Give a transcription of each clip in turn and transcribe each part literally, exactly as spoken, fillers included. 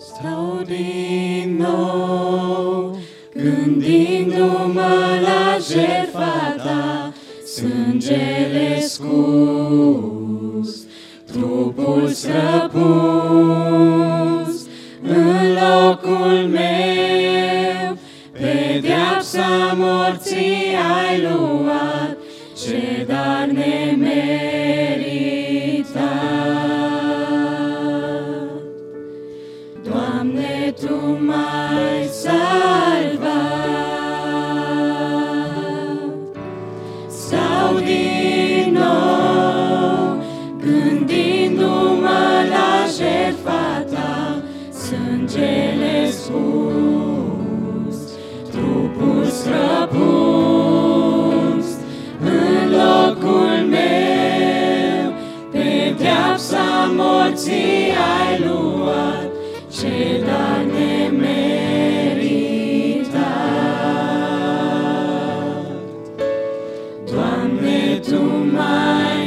Stau din nou, gândindu-mă la jertfa ta, sângele scurs, trupul străpuns în locul meu. Pedeapsa morții ai luat, ce dar nemeritat. Doamne, Tu m-ai salvat. Stau din nou, gândindu-mă la jertfa Ta, sângele scurs, trupul străpuns în locul meu. Pedeapsa morții ai luat, ce dar nemeritat. Doamne, Tu m-ai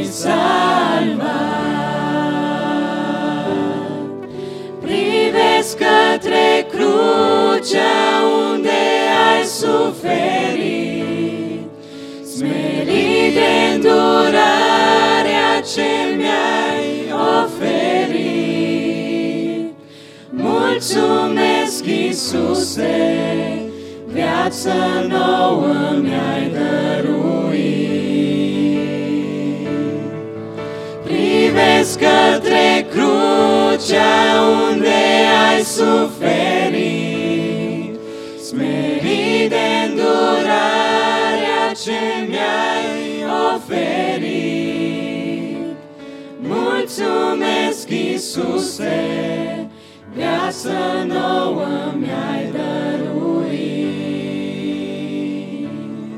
salvat. Privesc către crucea unde ai suferit, smerit de îndurarea ce mi-ai oferit. Mulțumesc, Iisuse, viață nouă mi-ai dăruit. Privesc către crucea unde ai suferit, smerit de îndurarea ce mi-ai oferit. Mulțumesc, Iisuse, viață nouă mi-ai dăruit.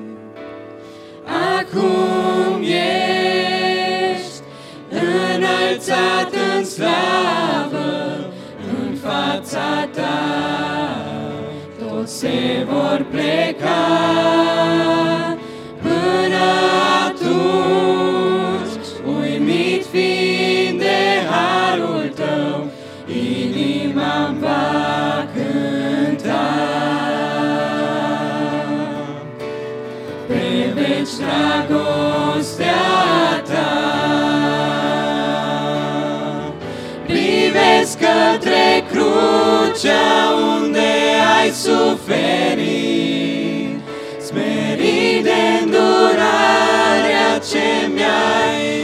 Acum ești înălțat în slavă, în fața Ta toți se vor pleca. Până atunci, uimit fiind de harul Tău, inima-mi va cânta. Pe veci dragostea Ta. Privesc către crucea unde ai suferit, smerit de îndurarea ce mi-ai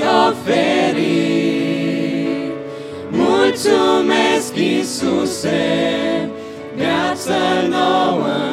oferit. Mulțumesc, Iisuse, viață nouă